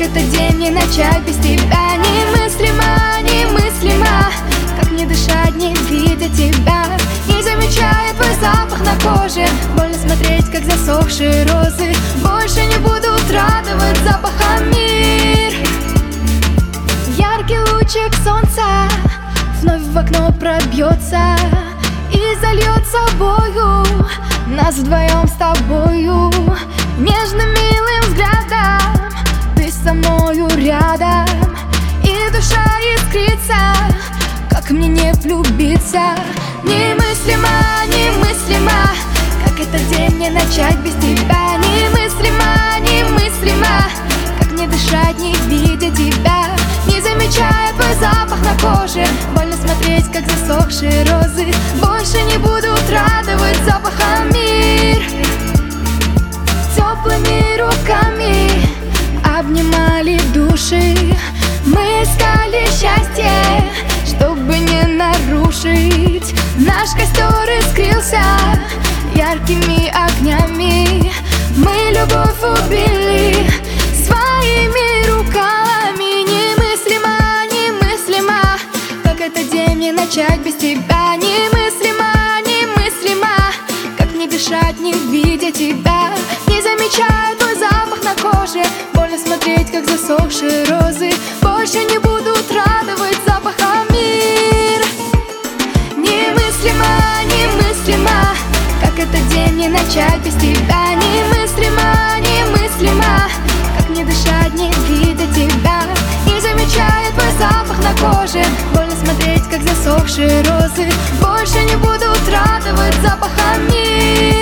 этот день не начать без тебя? Немыслимо, немыслимо. Как мне дышать, не видя тебя? Не замечая твой запах на коже. Больно смотреть, как засохшие розы. Больше не буду радовать запахом мир. Яркий лучик солнца вновь в окно пробьется и зальет собою нас вдвоем с тобою. Нежным милым взглядом ты со мною рядом, и душа искрится, как мне не влюбиться? Немыслимо, немыслимо. Как этот день не начать без тебя? Немыслимо, немыслимо. Как мне дышать, не видя тебя? Не замечая твой запах на коже. Больно смотреть, как засохшие розы. Больше не буду радовать запахом мир. Теплыми руками обнимали души. Мы искали счастье, чтобы не нарушить. Наш костер искрился яркими огнями. Мы любовь убили своими руками. Немыслимо, немыслимо. Как этот день не начать без тебя? Немыслимо, немыслимо. Как мне дышать, не видя тебя? Не замечая твой запах на коже. Больно смотреть, как засохшие розы. Больше не будут радовать запахом мир. Немыслимо, немыслимо. Как этот день не начать без тебя? Немыслимо, немыслимо. Как мне дышать, не видя тебя? Не замечая твой запах на коже. Больно смотреть, как засохшие розы. Больше не будут радовать запахом мир.